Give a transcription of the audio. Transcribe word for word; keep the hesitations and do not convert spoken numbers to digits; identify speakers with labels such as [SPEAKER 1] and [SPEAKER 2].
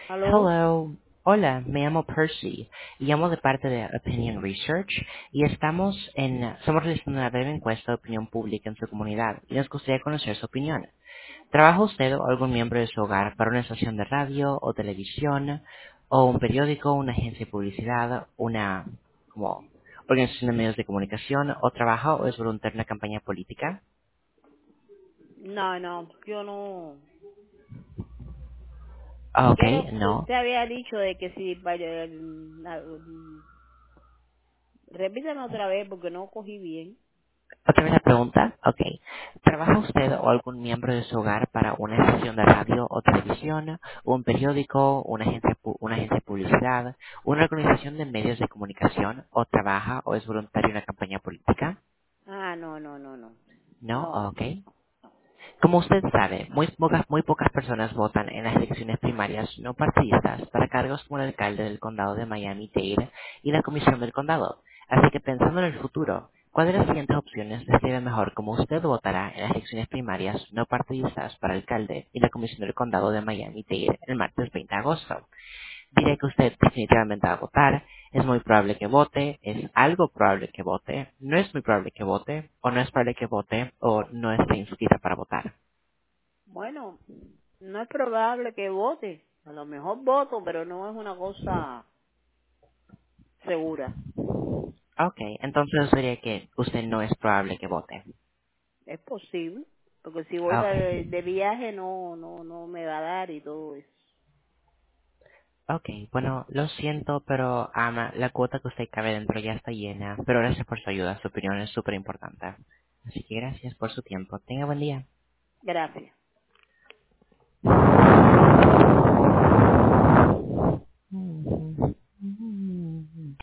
[SPEAKER 1] ¿Aló?
[SPEAKER 2] Hello. Hola, me llamo Percy. y Llamo de parte de Opinion Research y estamos en, estamos realizando una breve encuesta de opinión pública en su comunidad y nos gustaría conocer su opinión. ¿Trabaja usted o algún miembro de su hogar para una estación de radio o televisión o un periódico, una agencia de publicidad, una como organización de medios de comunicación o trabaja o es voluntario en una campaña política?
[SPEAKER 1] No, no, yo no.
[SPEAKER 2] Ah, Ok,
[SPEAKER 1] ¿Qué era?
[SPEAKER 2] no.
[SPEAKER 1] Usted había dicho de que si... vaya, mm, ah, mm, repítame otra vez porque no cogí bien.
[SPEAKER 2] Otra vez la pregunta. Ok. ¿Trabaja usted o algún miembro de su hogar para una estación de radio o televisión, un periódico, una agencia, pu- una agencia de publicidad, una organización de medios de comunicación, o trabaja o es voluntario en una campaña política?
[SPEAKER 1] Ah, no, no, no, no.
[SPEAKER 2] No.
[SPEAKER 1] No.
[SPEAKER 2] Ok. Como usted sabe, muy pocas, muy pocas personas votan en las elecciones primarias no partidistas para cargos como el alcalde del condado de Miami-Dade y la comisión del condado. Así que pensando en el futuro, ¿cuál de las siguientes opciones describe mejor cómo usted votará en las elecciones primarias no partidistas para alcalde y la comisión del condado de Miami-Dade el martes veinte de agosto? Diré que usted definitivamente va a votar, es muy probable que vote, es algo probable que vote, no es muy probable que vote, o no es probable que vote, o no esté inscrita para votar.
[SPEAKER 1] Bueno, no es probable que vote. A lo mejor voto, pero no es una cosa segura.
[SPEAKER 2] Ok, entonces sería que usted no es probable que vote.
[SPEAKER 1] Es posible. Porque si voy de,
[SPEAKER 2] Ok,
[SPEAKER 1] de viaje no, no, no me va a dar y todo eso.
[SPEAKER 2] ok, bueno, lo siento, pero ama, la cuota que usted cabe dentro ya está llena, pero gracias por su ayuda, su opinión es súper importante. Así que gracias por su tiempo. Tenga buen día.
[SPEAKER 1] Gracias.